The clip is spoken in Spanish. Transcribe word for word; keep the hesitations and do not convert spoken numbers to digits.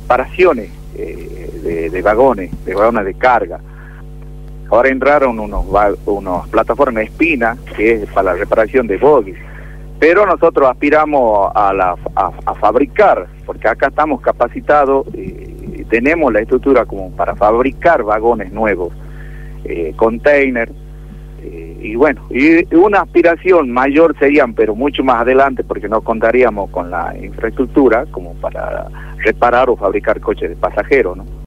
reparaciones eh, de, de vagones, de vagones de carga. Ahora entraron unos, unos plataformas espina, que es para la reparación de bogies, pero nosotros aspiramos a, la, a, a fabricar, porque acá estamos capacitados y tenemos la estructura como para fabricar vagones nuevos, eh, container, eh, y bueno, y una aspiración mayor serían, pero mucho más adelante, porque no contaríamos con la infraestructura como para reparar o fabricar coches de pasajeros, ¿no?